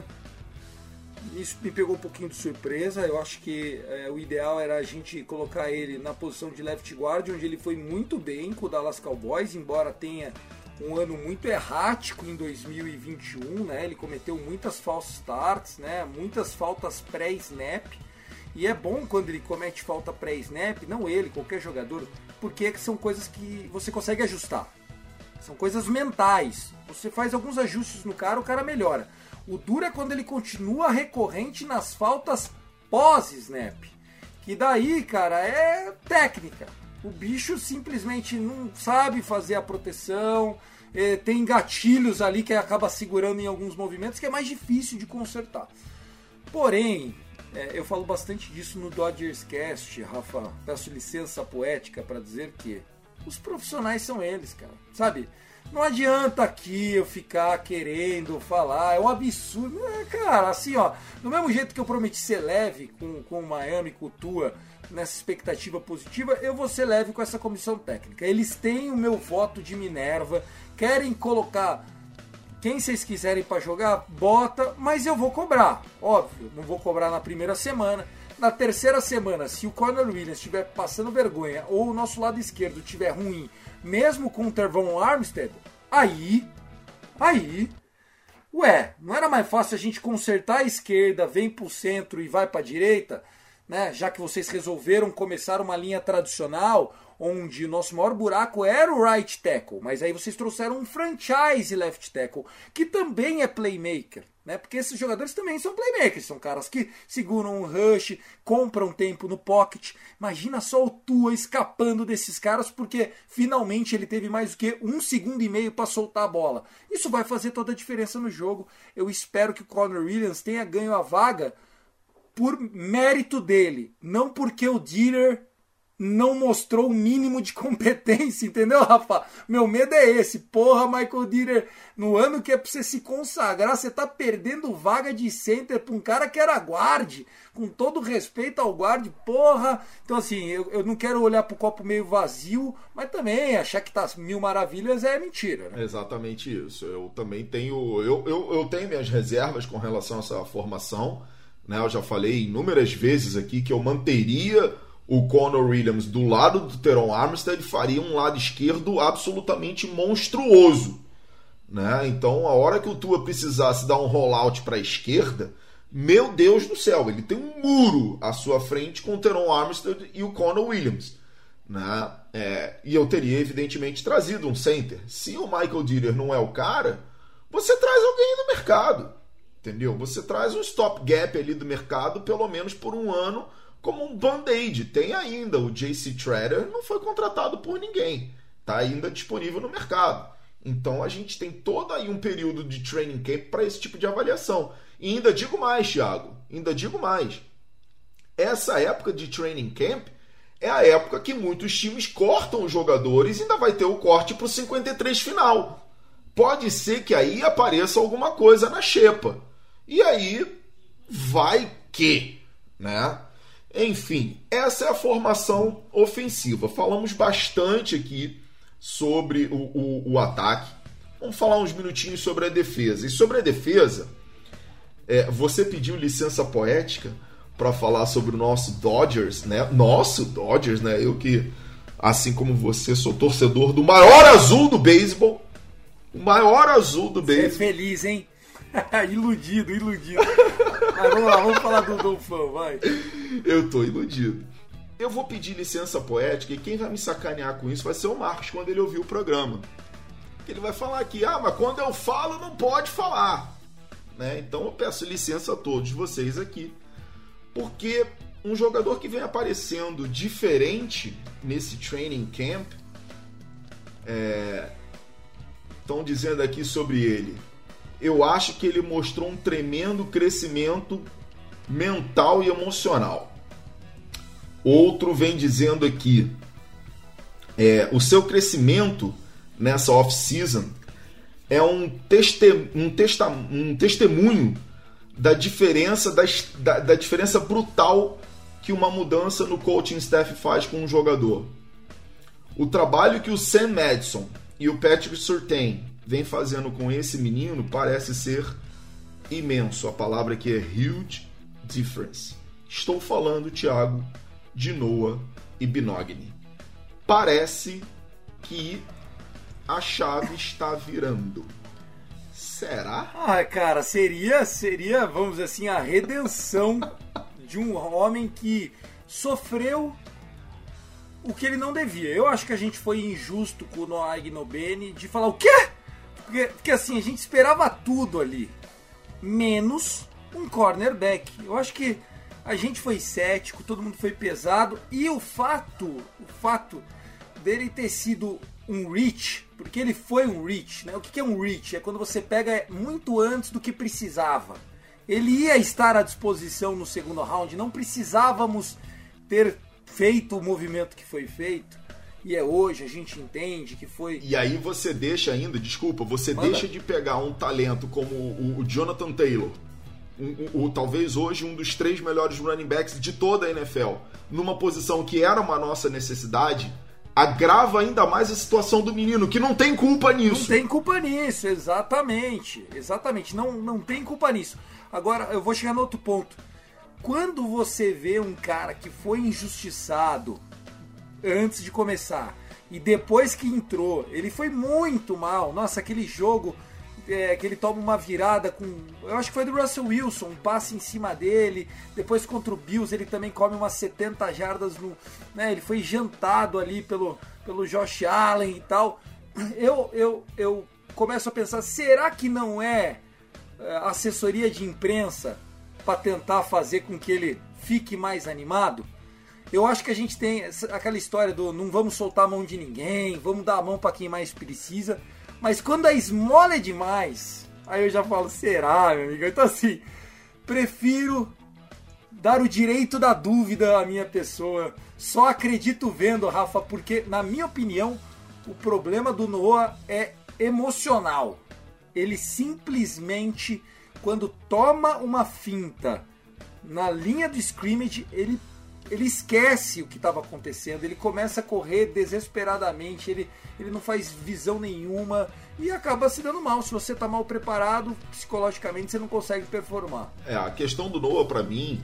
Isso me pegou um pouquinho de surpresa. Eu acho que é, o ideal era a gente colocar ele na posição de left guard, onde ele foi muito bem com o Dallas Cowboys, embora tenha um ano muito errático em dois mil e vinte e um, né? Ele cometeu muitas false starts, né? Muitas faltas pré-snap. E é bom quando ele comete falta pré-snap, não ele, qualquer jogador, porque são coisas que você consegue ajustar. São coisas mentais. Você faz alguns ajustes no cara, o cara melhora. O duro é quando ele continua recorrente nas faltas pós-snap. Que daí, cara, é técnica. O bicho simplesmente não sabe fazer a proteção, é, tem gatilhos ali que acaba segurando em alguns movimentos que é mais difícil de consertar. Porém, é, eu falo bastante disso no Dodgers Cast, Rafa. Peço licença poética para dizer que os profissionais são eles, cara. Sabe? Não adianta aqui eu ficar querendo falar, é um absurdo. É, cara, assim, ó, do mesmo jeito que eu prometi ser leve com, com o Miami, com o Tua, nessa expectativa positiva, eu vou ser leve com essa comissão técnica. Eles têm o meu voto de Minerva, querem colocar quem vocês quiserem para jogar, bota, mas eu vou cobrar, óbvio, não vou cobrar na primeira semana. Na terceira semana, se o Connor Williams estiver passando vergonha ou o nosso lado esquerdo estiver ruim, mesmo com o Teron Armstead, aí, aí, ué, não era mais fácil a gente consertar a esquerda, vem pro centro e vai pra direita, né? Já que vocês resolveram começar uma linha tradicional, onde o nosso maior buraco era o right tackle, mas aí vocês trouxeram um franchise left tackle, que também é playmaker, né? Porque esses jogadores também são playmakers, são caras que seguram um rush, compram tempo no pocket. Imagina só o Tua escapando desses caras, porque finalmente ele teve mais do que um segundo e meio para soltar a bola. Isso vai fazer toda a diferença no jogo. Eu espero que o Connor Williams tenha ganho a vaga por mérito dele, não porque o Dieter não mostrou o mínimo de competência, entendeu, Rafa? Meu medo é esse. Porra, Michael Dieter, no ano que é pra você se consagrar, você tá perdendo vaga de center pra um cara que era guarde, com todo respeito ao guarde, porra. Então, assim, eu, eu não quero olhar pro copo meio vazio, mas também achar que tá mil maravilhas é mentira, né? Exatamente isso. Eu também tenho, eu, eu, eu tenho minhas reservas com relação a essa formação, né? Eu já falei inúmeras vezes aqui que eu manteria o Connor Williams do lado do Teron Armstead, faria um lado esquerdo absolutamente monstruoso, né? Então, a hora que o Tua precisasse dar um rollout para a esquerda, meu Deus do céu, ele tem um muro à sua frente com o Teron Armstead e o Connor Williams, né? É, e eu teria, evidentemente, trazido um center. Se o Michael Dieter não é o cara, você traz alguém do mercado, entendeu? Você traz um stopgap ali do mercado, pelo menos por um ano, como um band-aid. Tem ainda o J C Treader, não foi contratado por ninguém, está ainda disponível no mercado. Então a gente tem todo aí um período de training camp para esse tipo de avaliação. E ainda digo mais, Thiago, ainda digo mais. Essa época de training camp é a época que muitos times cortam os jogadores e ainda vai ter o corte para o cinquenta e três final. Pode ser que aí apareça alguma coisa na xepa. E aí vai que, né? Enfim, essa é a formação ofensiva. Falamos bastante aqui sobre o, o, o ataque. Vamos falar uns minutinhos sobre a defesa. E sobre a defesa, é, você pediu licença poética para falar sobre o nosso Dodgers, né? Nosso Dodgers, né? Eu que, assim como você, sou torcedor do maior azul do beisebol. O maior azul do beisebol. Você é feliz, hein? iludido, iludido. Mas vamos lá, vamos falar do Dolphão, vai. Eu tô iludido. Eu vou pedir licença poética e quem vai me sacanear com isso vai ser o Marcos quando ele ouvir o programa. Ele vai falar aqui, ah, mas quando eu falo não pode falar, né? Então eu peço licença a todos vocês aqui, porque um jogador que vem aparecendo diferente nesse training camp, estão é, dizendo aqui sobre ele, eu acho que ele mostrou um tremendo crescimento mental e emocional. Outro vem dizendo aqui, é, o seu crescimento nessa off-season é um, teste, um, testa, um testemunho da diferença, das, da, da diferença brutal que uma mudança no coaching staff faz com um jogador. O trabalho que o Sam Madison e o Patrick Surtain vem fazendo com esse menino parece ser imenso. A palavra aqui é huge difference. Estou falando, Thiago, de Noah e Benogny. Parece que a chave está virando. Será? Ah, cara, seria, seria, vamos dizer assim, a redenção de um homem que sofreu o que ele não devia. Eu acho que a gente foi injusto com o Noah Igbinoghene de falar o quê? Porque, porque assim, a gente esperava tudo ali, menos um cornerback. Eu acho que a gente foi cético, todo mundo foi pesado, e o fato, o fato dele ter sido um reach, porque ele foi um reach, né? O que é um reach? É quando você pega muito antes do que precisava. Ele ia estar à disposição no segundo round, não precisávamos ter feito o movimento que foi feito. E é hoje, a gente entende que foi... E aí você deixa ainda, desculpa, você Manda. deixa de pegar um talento como o, o Jonathan Taylor, o, o, o, talvez hoje um dos três melhores running backs de toda a N F L, numa posição que era uma nossa necessidade, agrava ainda mais a situação do menino, que não tem culpa nisso. Não tem culpa nisso, exatamente. Exatamente, não, não tem culpa nisso. Agora, eu vou chegar no outro ponto. Quando você vê um cara que foi injustiçado antes de começar, e depois que entrou, ele foi muito mal. Nossa, aquele jogo é, que ele toma uma virada com... Eu acho que foi do Russell Wilson, um passe em cima dele. Depois contra o Bills, ele também come umas setenta jardas no... Né, ele foi jantado ali pelo, pelo Josh Allen e tal. Eu, eu, eu começo a pensar, será que não é assessoria de imprensa para tentar fazer com que ele fique mais animado? Eu acho que a gente tem aquela história do não vamos soltar a mão de ninguém, vamos dar a mão para quem mais precisa, mas quando a esmola é demais, aí eu já falo, será, meu amigo? Então assim, prefiro dar o direito da dúvida à minha pessoa só acredito vendo, Rafa, porque, na minha opinião, o problema do Noah é emocional. Ele simplesmente, quando toma uma finta na linha do scrimmage, ele, ele esquece o que estava acontecendo, ele começa a correr desesperadamente, ele, ele não faz visão nenhuma e acaba se dando mal. Se você está mal preparado, psicologicamente você não consegue performar. É, a questão do Noah, para mim,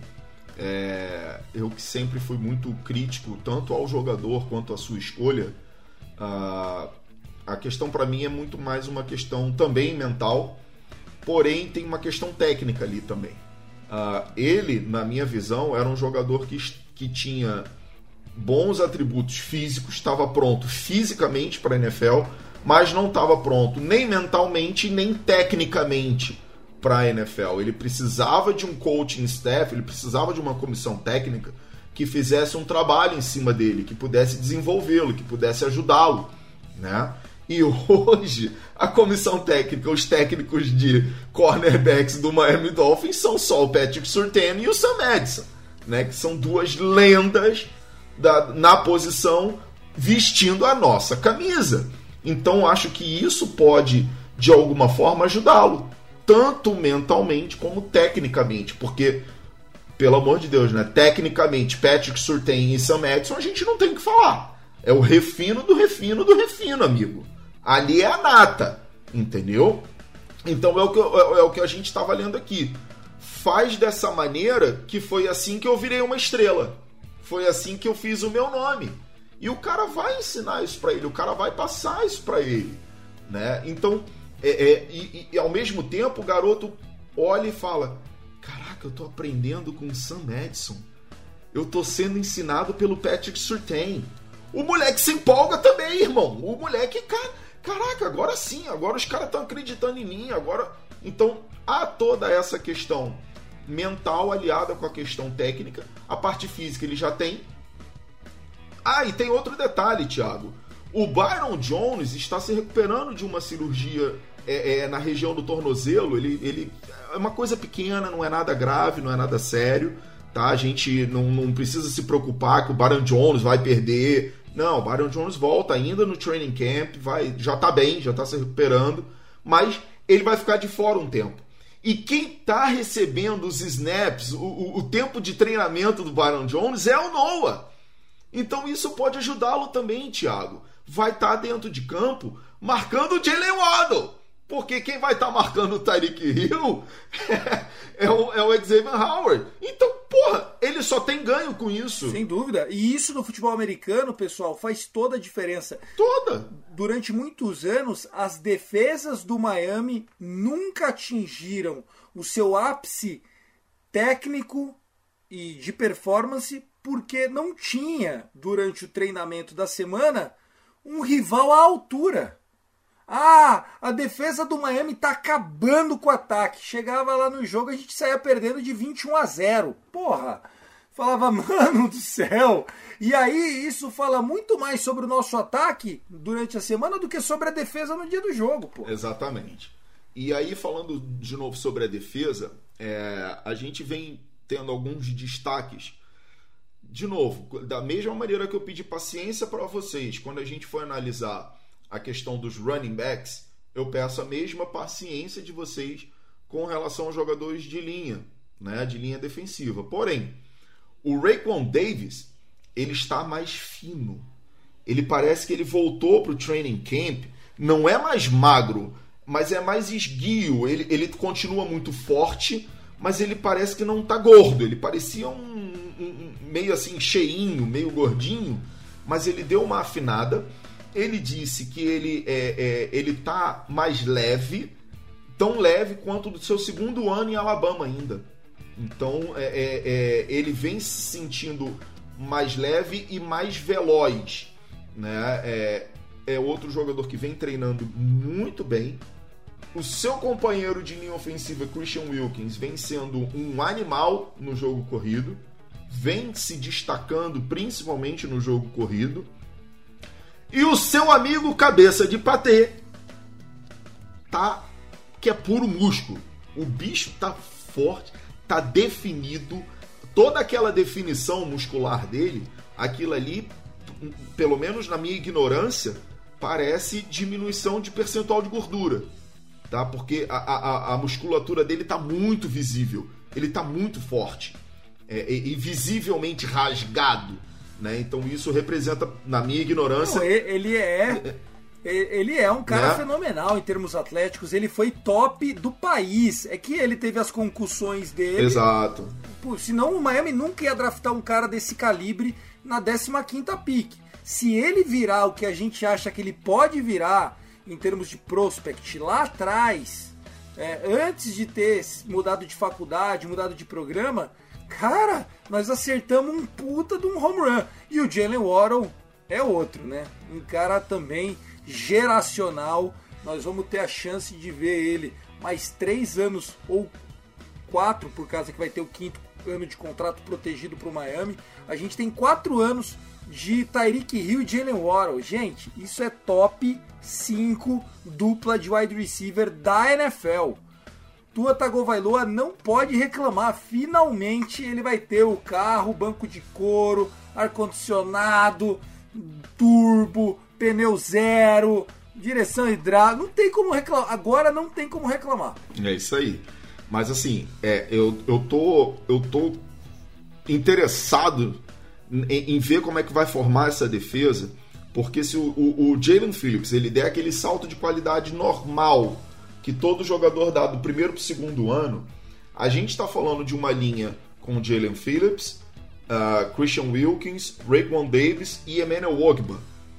é, eu que sempre fui muito crítico, tanto ao jogador quanto à sua escolha, uh, a questão para mim é muito mais uma questão também mental, porém tem uma questão técnica ali também. Uh, ele, na minha visão, era um jogador que, que tinha bons atributos físicos, estava pronto fisicamente para a N F L, mas não estava pronto nem mentalmente nem tecnicamente para a N F L. Ele precisava de um coaching staff, ele precisava de uma comissão técnica que fizesse um trabalho em cima dele, que pudesse desenvolvê-lo, que pudesse ajudá-lo, né? E hoje, a comissão técnica, os técnicos de cornerbacks do Miami Dolphins são só o Patrick Surtain e o Sam Madison, né? Que são duas lendas da, na posição vestindo a nossa camisa. Então, acho que isso pode, de alguma forma, ajudá-lo, tanto mentalmente como tecnicamente, porque, pelo amor de Deus, né? Tecnicamente, Patrick Surtain e Sam Madison, a gente não tem o que falar. É o refino do refino do refino, amigo. Ali é a nata, entendeu? Então é o que, é o que a gente estava lendo aqui. Faz dessa maneira que foi assim que eu virei uma estrela. Foi assim que eu fiz o meu nome. E o cara vai ensinar isso para ele, o cara vai passar isso para ele, né? Então, é, é, e, e ao mesmo tempo o garoto olha e fala: caraca, eu tô aprendendo com o Sam Madison. Eu tô sendo ensinado pelo Patrick Surtain. O moleque se empolga também, irmão. O moleque, cara, caraca, agora sim, agora os caras estão acreditando em mim, agora... Então, há toda essa questão mental aliada com a questão técnica. A parte física ele já tem. Ah, e tem outro detalhe, Thiago. O Byron Jones está se recuperando de uma cirurgia é, é, na região do tornozelo. Ele, ele é uma coisa pequena, não é nada grave, não é nada sério, tá? A gente não, não precisa se preocupar que o Byron Jones vai perder. Não, o Byron Jones volta ainda no training camp, vai, já tá bem, já tá se recuperando, mas ele vai ficar de fora um tempo. E quem tá recebendo os snaps, o, o, o tempo de treinamento do Byron Jones é o Noah. Então isso pode ajudá-lo também, Thiago. Vai estar tá dentro de campo marcando o Jalen Waddle. Porque quem vai estar tá marcando o Tyreek Hill é, é, o, é o Xavier Howard. Então, porra, ele só tem ganho com isso. Sem dúvida. E isso no futebol americano, pessoal, faz toda a diferença. Toda. Durante muitos anos, as defesas do Miami nunca atingiram o seu ápice técnico e de performance porque não tinha, durante o treinamento da semana, um rival à altura. Ah, a defesa do Miami tá acabando com o ataque. Chegava lá no jogo, a gente saía perdendo de vinte e um a zero. Porra, falava, mano do céu. E aí isso fala muito mais sobre o nosso ataque durante a semana do que sobre a defesa no dia do jogo, pô. Exatamente. E aí, falando de novo sobre a defesa, é, a gente vem tendo alguns destaques. De novo, da mesma maneira que eu pedi paciência para vocês quando a gente foi analisar a questão dos running backs, eu peço a mesma paciência de vocês com relação aos jogadores de linha, né, de linha defensiva. Porém, o Raekwon Davis, ele está mais fino. Ele parece que ele voltou para o training camp, não é mais magro, mas é mais esguio. Ele, ele continua muito forte, mas ele parece que não está gordo. Ele parecia um, um, um meio assim cheinho, meio gordinho, mas ele deu uma afinada. Ele disse que ele é, é, ele tá mais leve, tão leve quanto do seu segundo ano em Alabama ainda. Então é, é, é, ele vem se sentindo mais leve e mais veloz, né? É, é outro jogador que vem treinando muito bem. O seu companheiro de linha ofensiva, Christian Wilkins, vem sendo um animal no jogo corrido, vem se destacando principalmente no jogo corrido. E o seu amigo cabeça de patê tá que é puro músculo. O bicho tá forte, tá definido. Toda aquela definição muscular dele, aquilo ali, pelo menos na minha ignorância, parece diminuição de percentual de gordura, tá? Porque a, a, a musculatura dele está muito visível, ele está muito forte, é, e, e visivelmente rasgado, né? Então isso representa, na minha ignorância... Não, ele é... Ele é um cara, né, fenomenal em termos atléticos. Ele foi top do país. É que ele teve as concussões dele. Exato. Pô, senão o Miami nunca ia draftar um cara desse calibre na décima quinta pick. Se ele virar o que a gente acha que ele pode virar em termos de prospect lá atrás, é, antes de ter mudado de faculdade, mudado de programa, cara, nós acertamos um puta de um home run. E o Jalen Waddle é outro, né? Um cara também geracional. Nós vamos ter a chance de ver ele mais três anos ou quatro, por causa que vai ter o quinto ano de contrato protegido para o Miami. A gente tem quatro anos de Tyreek Hill e Jalen Waddle. Gente, isso é top cinco dupla de wide receiver da N F L. Tua Tagovailoa não pode reclamar. Finalmente ele vai ter o carro, banco de couro, ar-condicionado, turbo, pneu zero, direção hidráulica. Não tem como reclamar. Agora não tem como reclamar. É isso aí. Mas assim, é, eu, eu, tô, eu tô interessado em, em ver como é que vai formar essa defesa, porque se o, o, o Jalen Phillips ele der aquele salto de qualidade normal que todo jogador dá do primeiro para o segundo ano, a gente está falando de uma linha com Jalen Phillips, uh, Christian Wilkins, Raekwon Davis e Emmanuel Ogbah.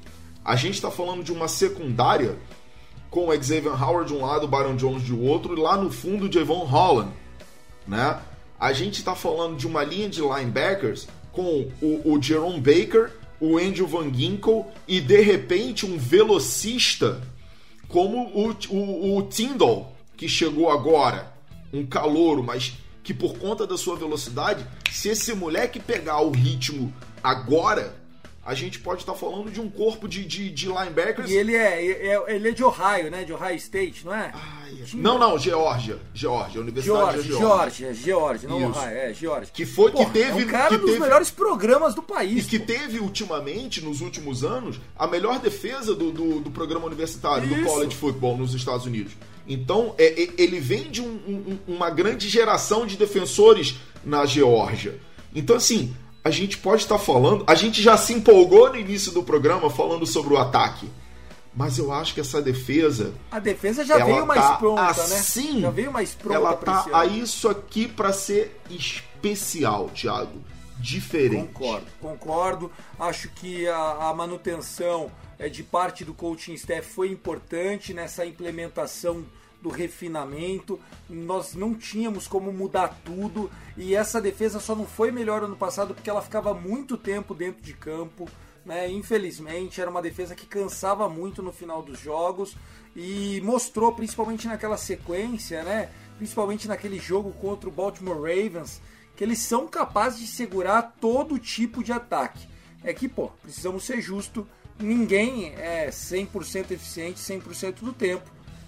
A gente está falando de uma secundária com o Xavier Howard de um lado, o Byron Jones de outro, e lá no fundo o Javon Holland, né? A gente está falando de uma linha de linebackers com o, o Jerome Baker, o Andrew Van Ginkel e, de repente, um velocista como o, o, o Tyndall, que chegou agora, um calouro, mas que por conta da sua velocidade, se esse moleque pegar o ritmo agora, a gente pode estar falando de um corpo de, de, de linebackers. E ele é, é, ele é de Ohio, né? De Ohio State, não é? Ai, não, não, Geórgia. Geórgia, Universidade Georgia, de Geórgia. Geórgia, Geórgia, não Ohio, é, Geórgia. Que foi, Porra, que teve... é um cara que dos teve, melhores programas do país. E que pô. teve, ultimamente, nos últimos anos, a melhor defesa do, do, do programa universitário, Isso. do college football nos Estados Unidos. Então, é, é, ele vem de um, um, uma grande geração de defensores na Geórgia. Então, assim... A gente pode estar falando... A gente já se empolgou no início do programa falando sobre o ataque. Mas eu acho que essa defesa... A defesa já veio mais tá pronta, assim, né? Já veio mais pronta. Ela pra tá a isso aqui para ser especial, Thiago. Diferente. Concordo, concordo. Acho que a, a manutenção é, de parte do coaching staff foi importante nessa implementação do refinamento. Nós não tínhamos como mudar tudo e essa defesa só não foi melhor ano passado porque ela ficava muito tempo dentro de campo, né? Infelizmente era uma defesa que cansava muito no final dos jogos e mostrou principalmente naquela sequência, né? Principalmente naquele jogo contra o Baltimore Ravens, que eles são capazes de segurar todo tipo de ataque. É que, pô, precisamos ser justos, ninguém é cem por cento eficiente cem por cento do tempo.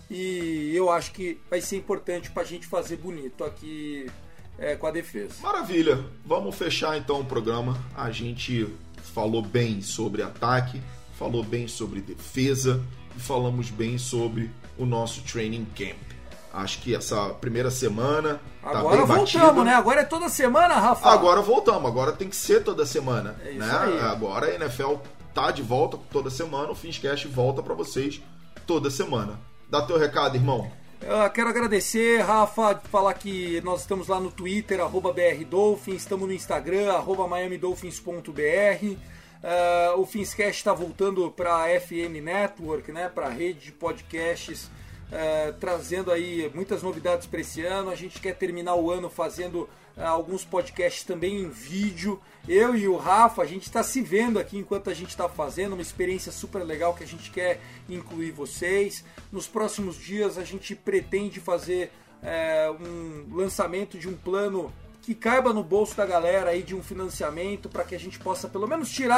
E eu acho que vai ser importante para a gente fazer bonito aqui é, com a defesa. Maravilha. Vamos fechar então o programa. A gente falou bem sobre ataque, falou bem sobre defesa e falamos bem sobre o nosso training camp. Acho que essa primeira semana tá agora bem voltamos, batida. né? Agora é toda semana, Rafa. Agora voltamos. Agora tem que ser toda semana. É isso né? aí. Agora a N F L tá de volta toda semana. O Finscast volta para vocês toda semana. Dá teu recado, irmão. Eu quero agradecer, Rafa, falar que nós estamos lá no Twitter, arroba B R Dolphins, estamos no Instagram, arroba miami dolphins ponto b r. Uh, o Finscast está voltando para a F M Network, né, para a rede de podcasts, uh, trazendo aí muitas novidades para esse ano. A gente quer terminar o ano fazendo uh, alguns podcasts também em vídeo. Eu e o Rafa, a gente está se vendo aqui enquanto a gente está fazendo, uma experiência super legal que a gente quer incluir vocês. Nos próximos dias a gente pretende fazer é, um lançamento de um plano que caiba no bolso da galera aí, de um financiamento, para que a gente possa pelo menos tirar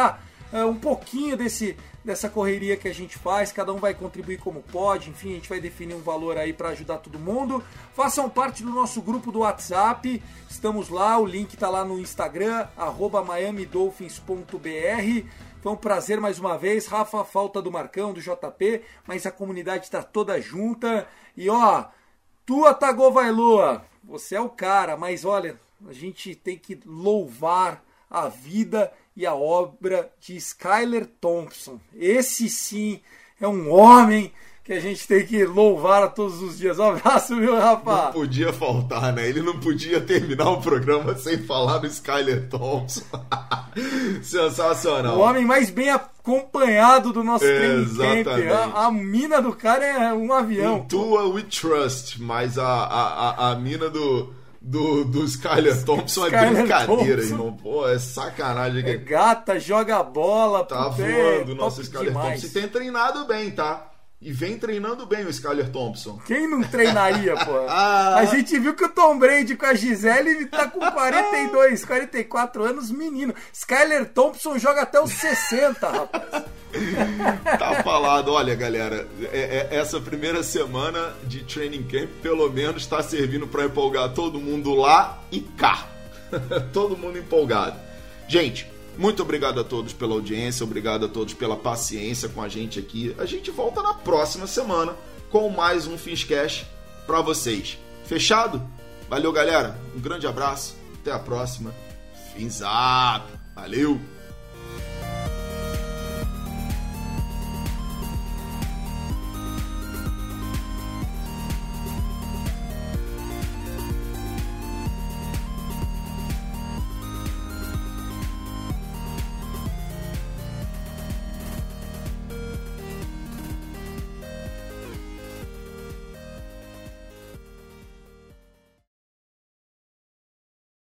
uh, um pouquinho desse, dessa correria que a gente faz, cada um vai contribuir como pode, enfim, a gente vai definir um valor aí para ajudar todo mundo. Façam parte do nosso grupo do WhatsApp, estamos lá, o link tá lá no Instagram, arroba miami dolphins ponto b r. Foi um prazer mais uma vez, Rafa, falta do Marcão, do J P, mas a comunidade tá toda junta. E ó, Tua Tagovailoa, você é o cara, mas olha, a gente tem que louvar a vida e a obra de Skyler Thompson. Esse sim é um homem que a gente tem que louvar todos os dias. Um abraço, meu Rafa. Não podia faltar, né? Ele não podia terminar o programa sem falar do Skyler Thompson. Sensacional. O homem mais bem acompanhado do nosso training camp. A, a mina do cara é um avião. Em Tua we trust, mas a, a, a, a mina do... Do, do Skyler Thompson Skyler é brincadeira, Thompson. Irmão. Pô, é sacanagem. É gata, joga bola. Tá voando o nosso Skyler demais. Thompson. E tem treinado bem, tá? E vem treinando bem o Skyler Thompson. Quem não treinaria, pô? ah. A gente viu que o Tom Brady com a Gisele tá com quarenta e dois, quarenta e quatro anos, menino. Skyler Thompson joga até os sessenta, rapaz. Tá falado. Olha, galera, é, é, essa primeira semana de training camp pelo menos está servindo para empolgar todo mundo lá e cá. Todo mundo empolgado. Gente, muito obrigado a todos pela audiência, obrigado a todos pela paciência com a gente aqui. A gente volta na próxima semana com mais um Finscast para vocês. Fechado? Valeu, galera. Um grande abraço. Até a próxima. Fins up. Valeu.